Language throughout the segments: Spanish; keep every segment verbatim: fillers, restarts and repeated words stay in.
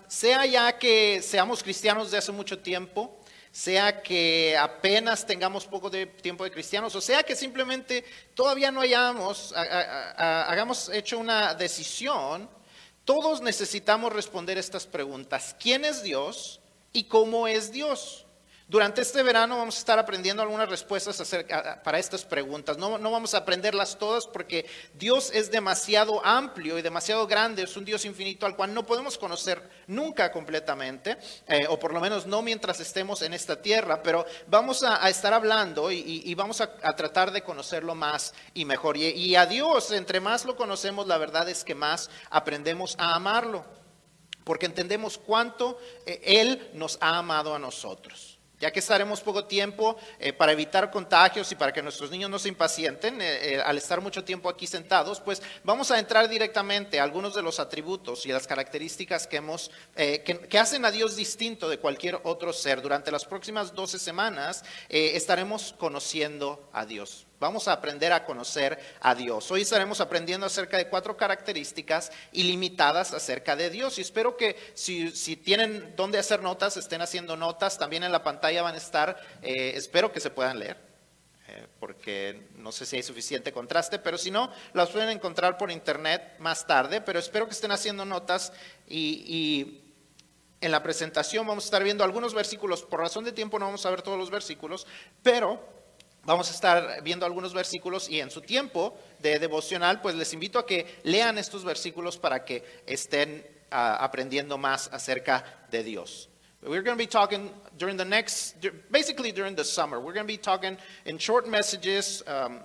sea ya que seamos cristianos de hace mucho tiempo, sea que apenas tengamos poco de tiempo de cristianos, o sea que simplemente todavía no hayamos, a, a, a, hagamos hecho una decisión, todos necesitamos responder estas preguntas. ¿Quién es Dios y cómo es Dios? Durante este verano vamos a estar aprendiendo algunas respuestas acerca, para estas preguntas. No, no vamos a aprenderlas todas porque Dios es demasiado amplio y demasiado grande. Es un Dios infinito al cual no podemos conocer nunca completamente, eh, o por lo menos no mientras estemos en esta tierra. Pero vamos a, a estar hablando y, y, y vamos a, a tratar de conocerlo más y mejor. Y, y a Dios, entre más lo conocemos, la verdad es que más aprendemos a amarlo. Porque entendemos cuánto eh, Él nos ha amado a nosotros. Ya que estaremos poco tiempo eh, para evitar contagios y para que nuestros niños no se impacienten eh, eh, al estar mucho tiempo aquí sentados, pues vamos a entrar directamente a algunos de los atributos y las características que, hemos, eh, que, que hacen a Dios distinto de cualquier otro ser. Durante las próximas doce semanas eh, estaremos conociendo a Dios. Vamos a aprender a conocer a Dios. Hoy estaremos aprendiendo acerca de cuatro características ilimitadas acerca de Dios. Y espero que si, si tienen dónde hacer notas, estén haciendo notas. También en la pantalla van a estar, eh, espero que se puedan leer, eh, porque no sé si hay suficiente contraste, pero si no, las pueden encontrar por internet más tarde. Pero espero que estén haciendo notas y... y en la presentación vamos a estar viendo algunos versículos. Por razón de tiempo no vamos a ver todos los versículos, pero vamos a estar viendo algunos versículos y en su tiempo de devocional, pues les invito a que lean estos versículos para que estén uh, aprendiendo más acerca de Dios. We're going to be talking during the next, basically during the summer, we're going to be talking in short messages um,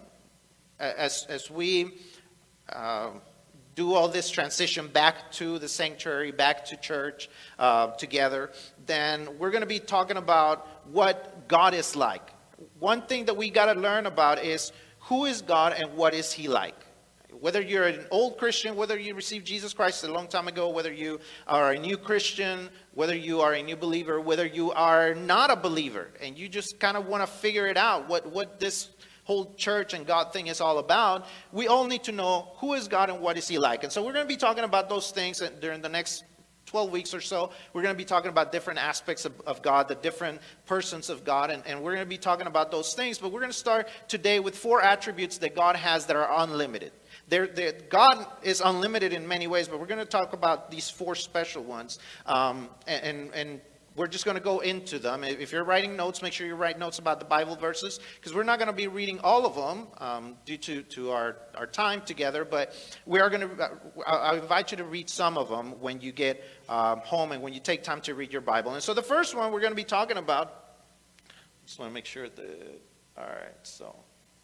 as, as we uh, do all this transition back to the sanctuary, back to church uh, together. Then we're going to be talking about what God is like. One thing that we got to learn about is who is God and what is He like. Whether you're an old Christian, whether you received Jesus Christ a long time ago, whether you are a new Christian, whether you are a new believer, whether you are not a believer, and you just kind of want to figure it out, what, what this whole church and God thing is all about, we all need to know who is God and what is He like. And so we're going to be talking about those things during the next twelve weeks or so. We're going to be talking about different aspects of, of God, the different persons of God, and, and we're going to be talking about those things. But we're going to start today with four attributes that God has that are unlimited. They're, they're, God is unlimited in many ways, but we're going to talk about these four special ones. Um, and, and we're just going to go into them. If you're writing notes, make sure you write notes about the Bible verses, because we're not going to be reading all of them um, due to, to our, our time together, but we are going to, I invite you to read some of them when you get um, home and when you take time to read your Bible. And so the first one we're going to be talking about, just want to make sure that, all right, so.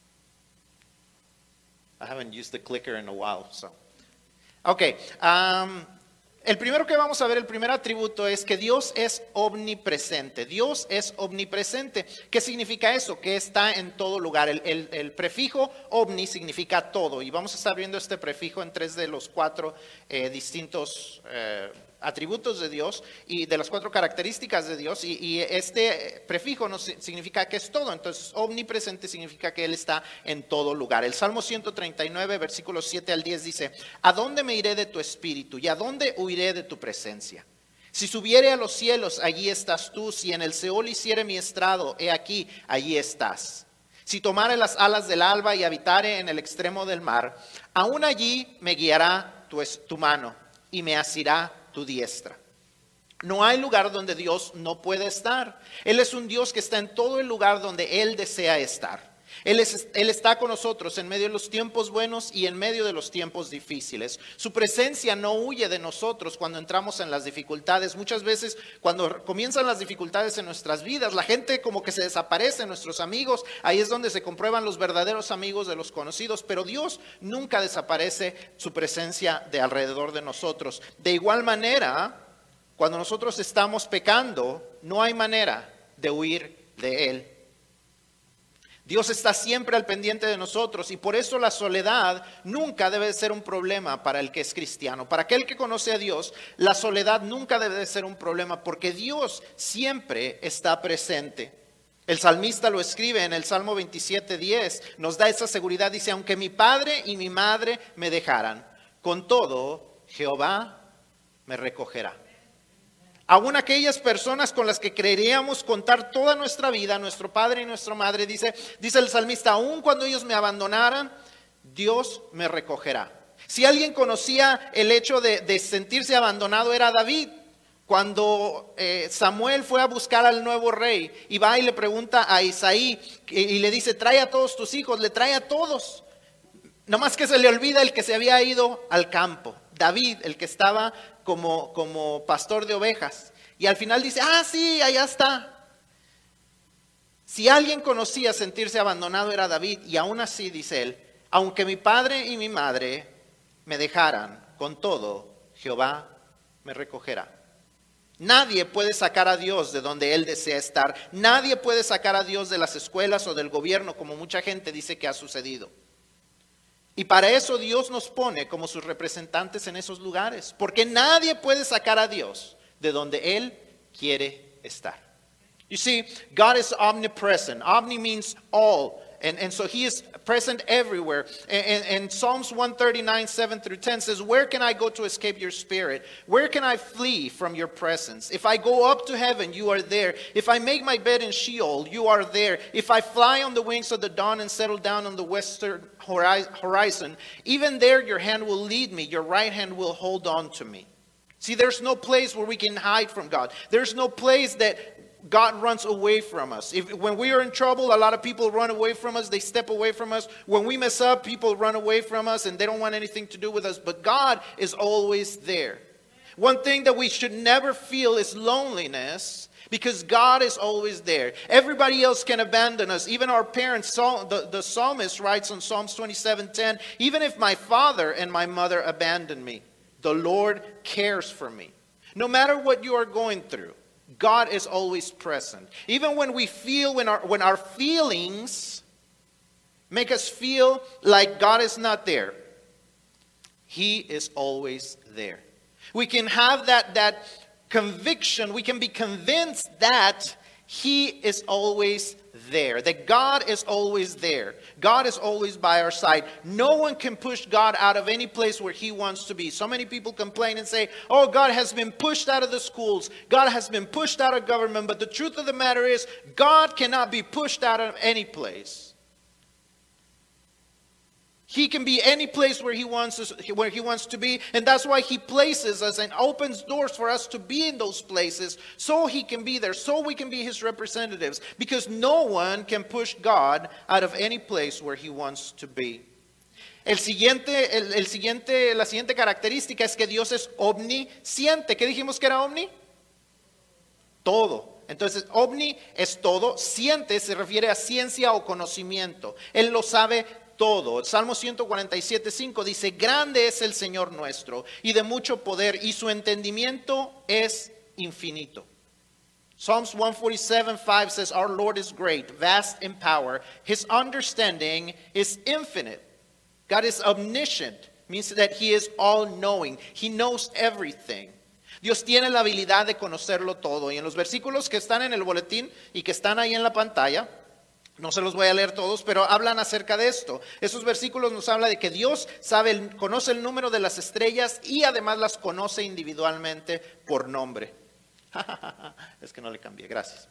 I haven't used the clicker in a while, so. Okay, um, el primero que vamos a ver, el primer atributo es que Dios es omnipresente. Dios es omnipresente. ¿Qué significa eso? Que está en todo lugar. El, el, el prefijo omni significa todo. Y vamos a estar viendo este prefijo en tres de los cuatro eh, distintos eh, atributos de Dios y de las cuatro características de Dios. Y, y este prefijo no significa que es todo. Entonces, omnipresente significa que Él está en todo lugar. El Salmo ciento treinta y nueve, versículos siete al diez dice: ¿A dónde me iré de tu espíritu y a dónde huiré de tu presencia? Si subiere a los cielos, allí estás tú. Si en el Seol hiciere mi estrado, he aquí, allí estás. Si tomare las alas del alba y habitare en el extremo del mar, aún allí me guiará tu, tu mano y me asirá tu diestra. No hay lugar donde Dios no puede estar. Él es un Dios que está en todo el lugar donde Él desea estar. Él, es, Él está con nosotros en medio de los tiempos buenos y en medio de los tiempos difíciles. Su presencia no huye de nosotros cuando entramos en las dificultades. Muchas veces cuando comienzan las dificultades en nuestras vidas, la gente como que se desaparece, nuestros amigos. Ahí es donde se comprueban los verdaderos amigos de los conocidos. Pero Dios nunca desaparece su presencia de alrededor de nosotros. De igual manera, cuando nosotros estamos pecando, no hay manera de huir de Él. Dios está siempre al pendiente de nosotros y por eso la soledad nunca debe ser un problema para el que es cristiano. Para aquel que conoce a Dios, la soledad nunca debe ser un problema porque Dios siempre está presente. El salmista lo escribe en el Salmo veintisiete diez, nos da esa seguridad, dice: aunque mi padre y mi madre me dejaran, con todo Jehová me recogerá. Aún aquellas personas con las que creeríamos contar toda nuestra vida, nuestro padre y nuestra madre, dice, dice el salmista, aún cuando ellos me abandonaran, Dios me recogerá. Si alguien conocía el hecho de, de sentirse abandonado era David. Cuando eh, Samuel fue a buscar al nuevo rey y va y le pregunta a Isaí y, y le dice, trae a todos tus hijos, le trae a todos. Nomás que se le olvida el que se había ido al campo, David, el que estaba como, como pastor de ovejas. Y al final dice, ah, sí, allá está. Si alguien conocía sentirse abandonado era David, y aún así, dice él, aunque mi padre y mi madre me dejaran, con todo, Jehová me recogerá. Nadie puede sacar a Dios de donde Él desea estar. Nadie puede sacar a Dios de las escuelas o del gobierno, como mucha gente dice que ha sucedido. Y para eso Dios nos pone como sus representantes en esos lugares. Porque nadie puede sacar a Dios de donde Él quiere estar. You see, God is omnipresent. Omni means all. And, and so he is present everywhere. And, and, and Psalms one thirty-nine, seven through ten says, where can I go to escape your spirit? Where can I flee from your presence? If I go up to heaven, you are there. If I make my bed in Sheol, you are there. If I fly on the wings of the dawn and settle down on the western horizon, even there your hand will lead me. Your right hand will hold on to me. See, there's no place where we can hide from God. There's no place that God runs away from us. If, when we are in trouble, a lot of people run away from us. They step away from us. When we mess up, people run away from us and they don't want anything to do with us. But God is always there. One thing that we should never feel is loneliness, because God is always there. Everybody else can abandon us. Even our parents. The, the psalmist writes on Psalms twenty-seven ten, even if my father and my mother abandon me, the Lord cares for me. No matter what you are going through, God is always present. Even when we feel, when our, when our feelings make us feel like God is not there, He is always there. We can have that, that conviction, we can be convinced that He is always there, that God is always there. God is always by our side. No one can push God out of any place where He wants to be. So many people complain and say, oh, God has been pushed out of the schools. God has been pushed out of government. But the truth of the matter is, God cannot be pushed out of any place. He can be any place where he wants us, where He wants to be. And that's why He places us and opens doors for us to be in those places, so He can be there, so we can be His representatives. Because no one can push God out of any place where He wants to be. El siguiente, el, el siguiente, la siguiente característica es que Dios es omnisciente. ¿Qué dijimos que era omni? Todo. Entonces, omni es todo. Ciente se refiere a ciencia o conocimiento. Él lo sabe todo. El Salmo ciento cuarenta y siete, cinco dice, grande es el Señor nuestro y de mucho poder, y su entendimiento es infinito. Psalms one forty-seven, five says, our Lord is great, vast in power. His understanding is infinite. God is omniscient, means that He is all-knowing. He knows everything. Dios tiene la habilidad de conocerlo todo. Y en los versículos que están en el boletín y que están ahí en la pantalla, no se los voy a leer todos, pero hablan acerca de esto. Esos versículos nos hablan de que Dios sabe, conoce el número de las estrellas y además las conoce individualmente por nombre. Es que no le cambié, gracias.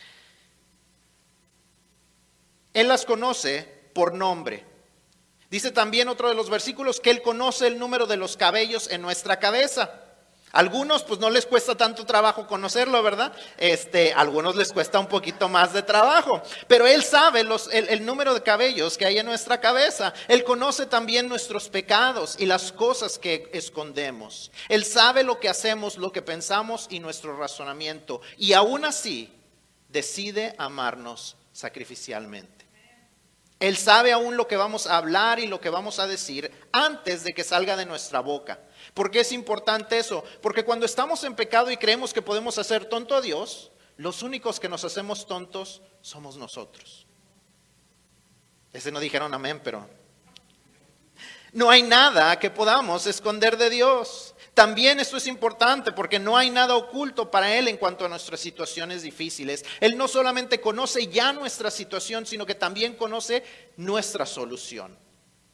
Él las conoce por nombre. Dice también otro de los versículos que Él conoce el número de los cabellos en nuestra cabeza. Algunos pues no les cuesta tanto trabajo conocerlo, ¿verdad? Este, a algunos les cuesta un poquito más de trabajo. Pero Él sabe los, el, el número de cabellos que hay en nuestra cabeza. Él conoce también nuestros pecados y las cosas que escondemos. Él sabe lo que hacemos, lo que pensamos y nuestro razonamiento. Y aún así decide amarnos sacrificialmente. Él sabe aún lo que vamos a hablar y lo que vamos a decir antes de que salga de nuestra boca. ¿Por qué es importante eso? Porque cuando estamos en pecado y creemos que podemos hacer tonto a Dios, los únicos que nos hacemos tontos somos nosotros. Ese no dijeron amén, pero no hay nada que podamos esconder de Dios. También esto es importante porque no hay nada oculto para Él en cuanto a nuestras situaciones difíciles. Él no solamente conoce ya nuestra situación, sino que también conoce nuestra solución.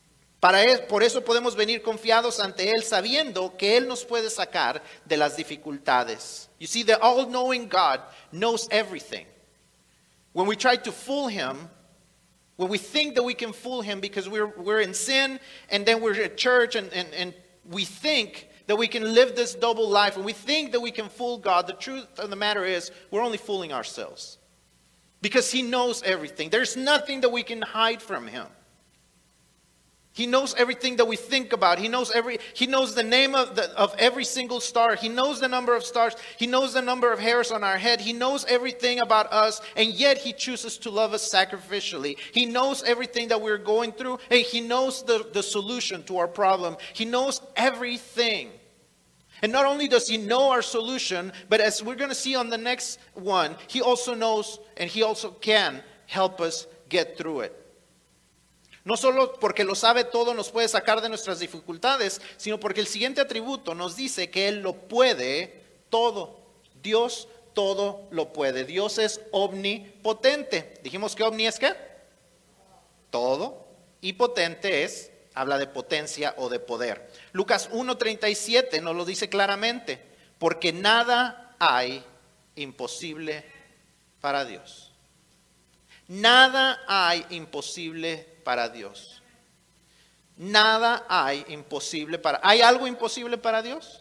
Para él, por eso podemos venir confiados ante Él sabiendo que Él nos puede sacar de las dificultades. You see, the all-knowing God knows everything. When we try to fool Him, when we think that we can fool Him because we're, we're in sin and then we're at church and, and, and we think that we can live this double life and we think that we can fool God, the truth of the matter is we're only fooling ourselves. Because He knows everything. There's nothing that we can hide from Him. He knows everything that we think about. He knows every. He knows the name of, the, of every single star. He knows the number of stars. He knows the number of hairs on our head. He knows everything about us, and yet He chooses to love us sacrificially. He knows everything that we're going through, and He knows the, the solution to our problem. He knows everything. And not only does He know our solution, but as we're going to see on the next one, He also knows and He also can help us get through it. No solo porque lo sabe todo nos puede sacar de nuestras dificultades, sino porque el siguiente atributo nos dice que Él lo puede todo. Dios todo lo puede. Dios es omnipotente. Dijimos que omni es ¿qué? Todo. Y potente es, habla de potencia o de poder. Lucas uno treinta y siete nos lo dice claramente. Porque nada hay imposible para Dios. Nada hay imposible para Dios. Nada hay imposible para. ¿Hay algo imposible para Dios?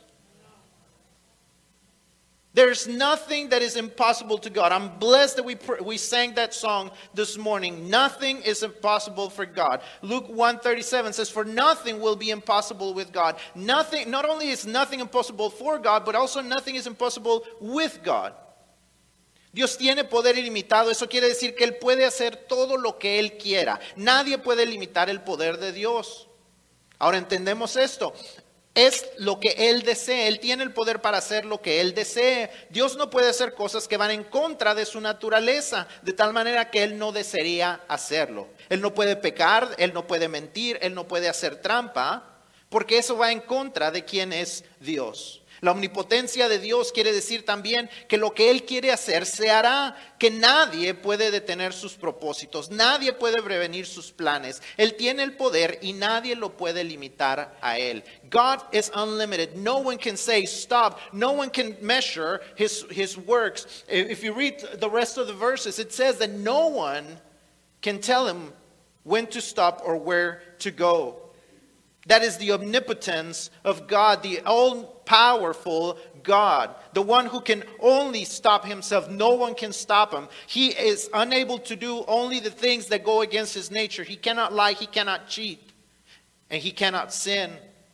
There's nothing that is impossible to God. I'm blessed that we we sang that song this morning. Nothing is impossible for God. Luke one thirty-seven says, "For nothing will be impossible with God." Nothing. Not only is nothing impossible for God, but also nothing is impossible with God. Dios tiene poder ilimitado, eso quiere decir que Él puede hacer todo lo que Él quiera. Nadie puede limitar el poder de Dios. Ahora entendemos esto. Es lo que Él desee. Él tiene el poder para hacer lo que Él desee. Dios no puede hacer cosas que van en contra de su naturaleza, de tal manera que Él no desearía hacerlo. Él no puede pecar, Él no puede mentir, Él no puede hacer trampa, porque eso va en contra de quién es Dios. La omnipotencia de Dios quiere decir también que lo que Él quiere hacer se hará, que nadie puede detener sus propósitos, nadie puede prevenir sus planes. Él tiene el poder y nadie lo puede limitar a Él. God is unlimited. No one can say stop. No one can measure his, his works. If you read the rest of the verses, it says that no one can tell Him when to stop or where to go. That is the omnipotence of God, the all-powerful God, the one who can only stop Himself. No one can stop Him. He is unable to do only the things that go against His nature. He cannot lie, He cannot cheat, and He cannot sin.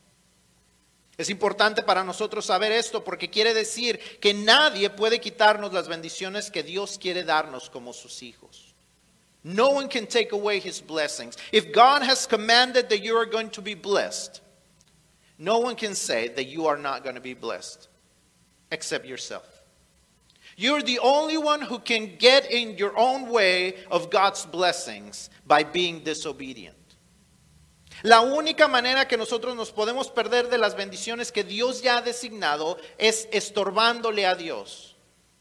Es importante para nosotros saber esto porque quiere decir que nadie puede quitarnos las bendiciones que Dios quiere darnos como sus hijos. No one can take away His blessings. If God has commanded that you are going to be blessed, no one can say that you are not going to be blessed except yourself. You're the only one who can get in your own way of God's blessings by being disobedient. La única manera que nosotros nos podemos perder de las bendiciones que Dios ya ha designado es estorbándole a Dios.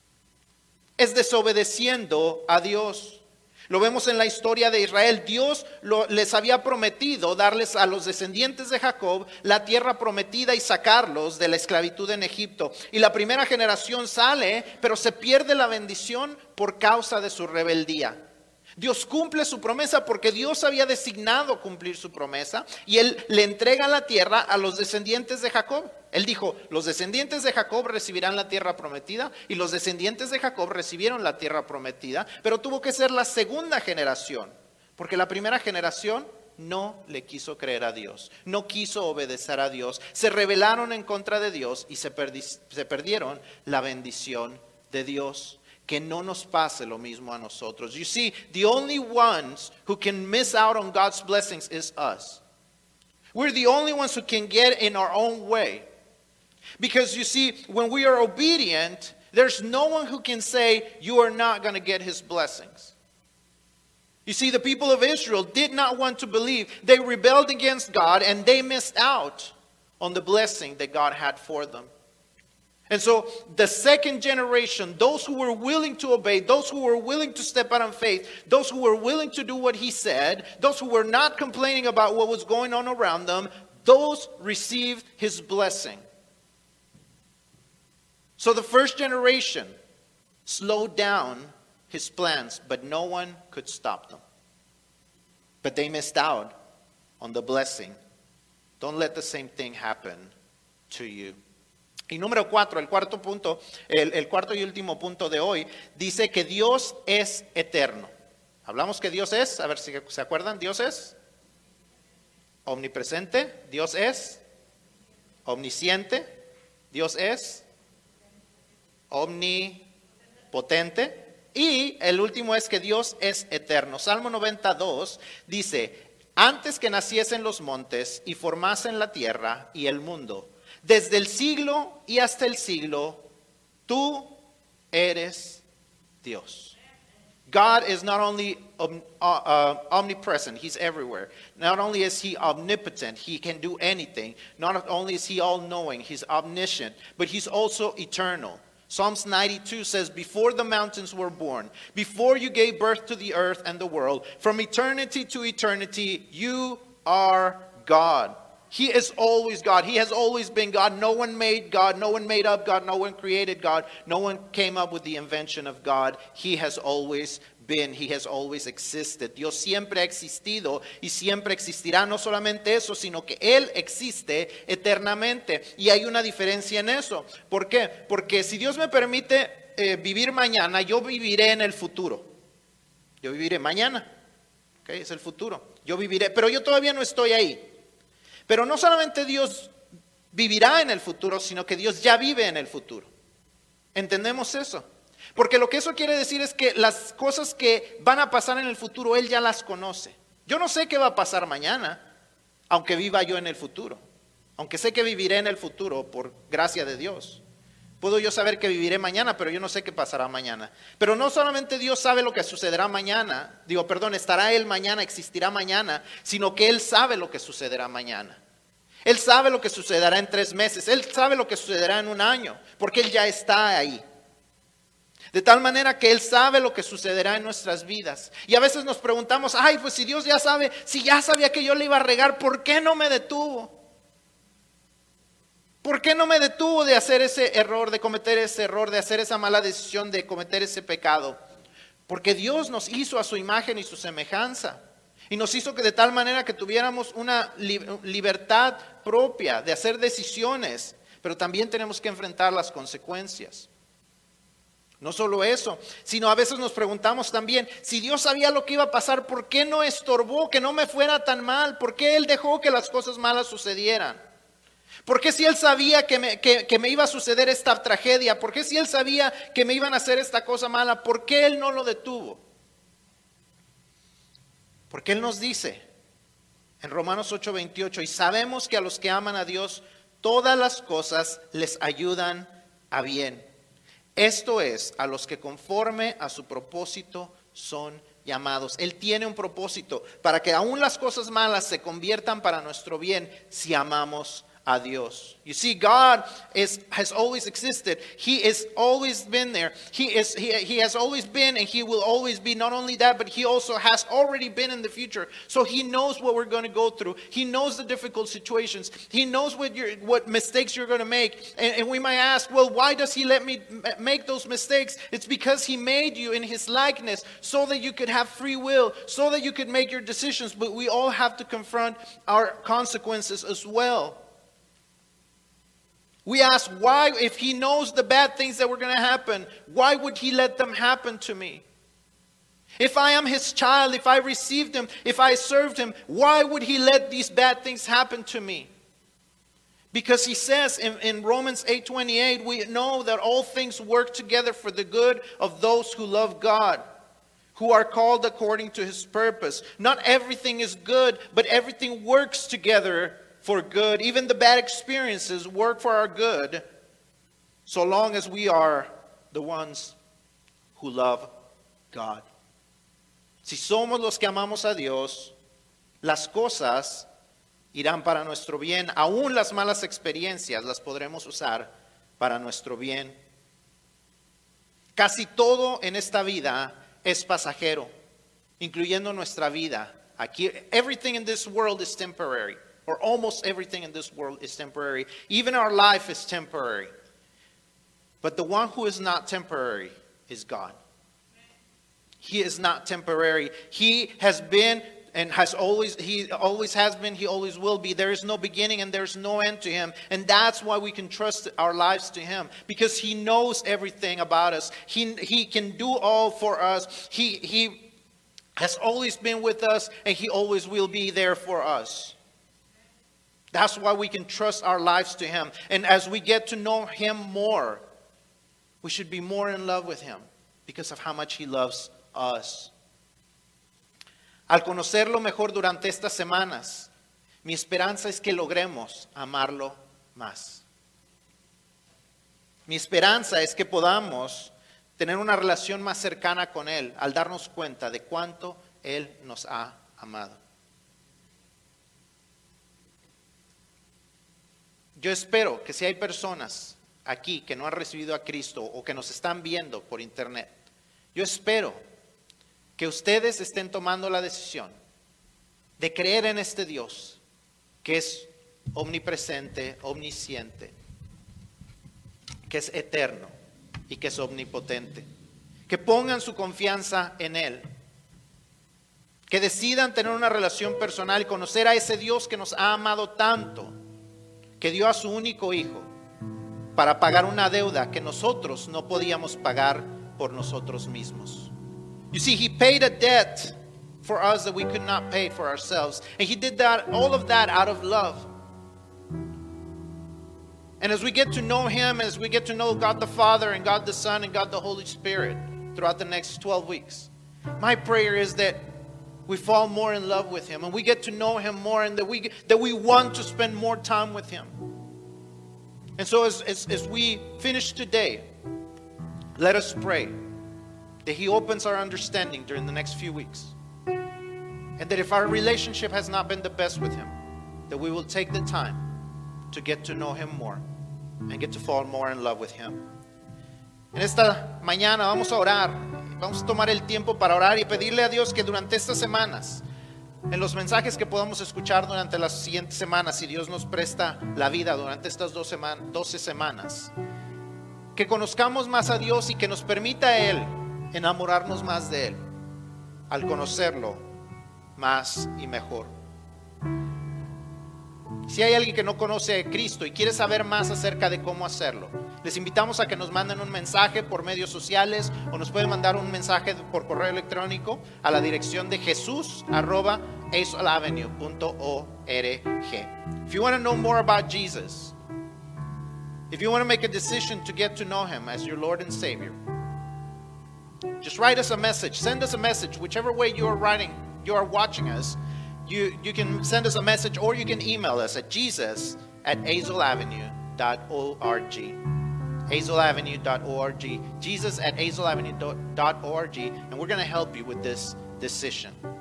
Es desobedeciendo a Dios. Lo vemos en la historia de Israel. Dios lo, les había prometido darles a los descendientes de Jacob la tierra prometida y sacarlos de la esclavitud en Egipto. Y la primera generación sale, pero se pierde la bendición por causa de su rebeldía. Dios cumple su promesa porque Dios había designado cumplir su promesa y Él le entrega la tierra a los descendientes de Jacob. Él dijo, los descendientes de Jacob recibirán la tierra prometida y los descendientes de Jacob recibieron la tierra prometida, pero tuvo que ser la segunda generación, porque la primera generación no le quiso creer a Dios, no quiso obedecer a Dios, se rebelaron en contra de Dios y se, perdi- se perdieron la bendición de Dios. Que no nos pase lo mismo a nosotros. You see, the only ones who can miss out on God's blessings is us. We're the only ones who can get in our own way. Because you see, when we are obedient, there's no one who can say, you are not going to get His blessings. You see, the people of Israel did not want to believe. They rebelled against God and they missed out on the blessing that God had for them. And so the second generation, those who were willing to obey, those who were willing to step out in faith, those who were willing to do what he said, those who were not complaining about what was going on around them, those received his blessing. So the first generation slowed down his plans, but no one could stop them. But they missed out on the blessing. Don't let the same thing happen to you. Y número cuatro, el cuarto punto, el, el cuarto y último punto de hoy, dice que Dios es eterno. Hablamos que Dios es, a ver si se acuerdan, Dios es omnipresente, Dios es omnisciente, Dios es omnipotente. Y el último es que Dios es eterno. Salmo noventa y dos dice, antes que naciesen los montes y formasen la tierra y el mundo, desde el siglo y hasta el siglo, tú eres Dios. God is not only um, uh, uh, omnipresent, he's everywhere. Not only is he omnipotent, he can do anything. Not only is he all-knowing, he's omniscient, but he's also eternal. Psalms ninety-two says, before the mountains were born, before you gave birth to the earth and the world, from eternity to eternity, you are God. He is always God. He has always been God. No one made God. No one made up God. No one created God. No one came up with the invention of God. He has always been. He has always existed. Dios siempre ha existido y siempre existirá. No solamente eso, sino que Él existe eternamente. Y hay una diferencia en eso. ¿Por qué? Porque si Dios me permite eh, vivir mañana, yo viviré en el futuro. Yo viviré mañana. ¿Okay? Es el futuro. Yo viviré, pero yo todavía no estoy ahí. Pero no solamente Dios vivirá en el futuro, sino que Dios ya vive en el futuro. ¿Entendemos eso? Porque lo que eso quiere decir es que las cosas que van a pasar en el futuro, Él ya las conoce. Yo no sé qué va a pasar mañana, aunque viva yo en el futuro. Aunque sé que viviré en el futuro por gracia de Dios. Puedo yo saber que viviré mañana, pero yo no sé qué pasará mañana. Pero no solamente Dios sabe lo que sucederá mañana, digo, perdón, estará Él mañana, existirá mañana, sino que Él sabe lo que sucederá mañana. Él sabe lo que sucederá en tres meses, Él sabe lo que sucederá en un año, porque Él ya está ahí. De tal manera que Él sabe lo que sucederá en nuestras vidas. Y a veces nos preguntamos, ay, pues si Dios ya sabe, si ya sabía que yo le iba a regar, ¿por qué no me detuvo? ¿Por qué no me detuvo de hacer ese error, de cometer ese error, de hacer esa mala decisión, de cometer ese pecado? Porque Dios nos hizo a su imagen y su semejanza. Y nos hizo que de tal manera que tuviéramos una libertad propia de hacer decisiones, pero también tenemos que enfrentar las consecuencias. No solo eso, sino a veces nos preguntamos también, si Dios sabía lo que iba a pasar, ¿por qué no estorbó que no me fuera tan mal? ¿Por qué Él dejó que las cosas malas sucedieran? ¿Por qué si Él sabía que me, que, que me iba a suceder esta tragedia? ¿Por qué si Él sabía que me iban a hacer esta cosa mala? ¿Por qué Él no lo detuvo? Porque Él nos dice en Romanos ocho veintiocho, y sabemos que a los que aman a Dios, todas las cosas les ayudan a bien. Esto es, a los que conforme a su propósito son llamados. Él tiene un propósito para que aún las cosas malas se conviertan para nuestro bien si amamos a Dios. You see, God is, has always existed. He has always been there. He is, he, he has always been and He will always be. Not only that, but He also has already been in the future. So He knows what we're going to go through. He knows the difficult situations. He knows what, you're, what mistakes you're going to make. And, and we might ask, well, why does He let me make those mistakes? It's because He made you in His likeness so that you could have free will, so that you could make your decisions. But we all have to confront our consequences as well. We ask why, if He knows the bad things that were going to happen, why would He let them happen to me? If I am His child, if I received Him, if I served Him, why would He let these bad things happen to me? Because He says in, in Romans eight twenty-eight, we know that all things work together for the good of those who love God, who are called according to His purpose. Not everything is good, but everything works together for good. Even the bad experiences work for our good, so long as we are the ones who love God. Si somos los que amamos a Dios, las cosas irán para nuestro bien. Aún las malas experiencias las podremos usar para nuestro bien. Casi todo en esta vida es pasajero, incluyendo nuestra vida. Aquí, everything in this world is temporary, or almost everything in this world is temporary. Even our life is temporary. But the one who is not temporary is God. He is not temporary. He has been and has always, he always has been, he always will be. There is no beginning and there's no end to him. And that's why we can trust our lives to him. Because he knows everything about us. He, he can do all for us. He, he has always been with us and he always will be there for us. That's why we can trust our lives to him. And as we get to know him more, we should be more in love with him because of how much he loves us. Al conocerlo mejor durante estas semanas, mi esperanza es que logremos amarlo más. Mi esperanza es que podamos tener una relación más cercana con él al darnos cuenta de cuánto él nos ha amado. Yo espero que si hay personas aquí que no han recibido a Cristo o que nos están viendo por internet, yo espero que ustedes estén tomando la decisión de creer en este Dios que es omnipresente, omnisciente, que es eterno y que es omnipotente. Que pongan su confianza en Él. Que decidan tener una relación personal y conocer a ese Dios que nos ha amado tanto, que dio a su único hijo para pagar una deuda que nosotros no podíamos pagar por nosotros mismos. You see, he paid a debt for us that we could not pay for ourselves. And he did that, all of that out of love. And as we get to know him, as we get to know God the Father and God the Son and God the Holy Spirit throughout the next twelve weeks, my prayer is that we fall more in love with him and we get to know him more and that we, that we want to spend more time with him. And so as, as, as we finish today, let us pray that he opens our understanding during the next few weeks. And that if our relationship has not been the best with him, that we will take the time to get to know him more and get to fall more in love with him. En esta mañana vamos a orar, vamos a tomar el tiempo para orar y pedirle a Dios que durante estas semanas, en los mensajes que podamos escuchar durante las siguientes semanas, si Dios nos presta la vida durante estas doce semanas, que conozcamos más a Dios y que nos permita a Él enamorarnos más de Él, al conocerlo más y mejor. Si hay alguien que no conoce a Cristo y quiere saber más acerca de cómo hacerlo, les invitamos a que nos manden un mensaje por medios sociales o nos pueden mandar un mensaje por correo electrónico a la dirección de jesús arroba azelavenue punto org. If you want to know more about Jesus, if you want to make a decision to get to know him as your Lord and Savior, just write us a message. Send us a message. Whichever way you are writing, you are watching us, you, you can send us a message or you can email us at jesus at azelavenue dot org. azelavenue dot org. Jesus at azelavenue dot org. And we're going to help you with this decision.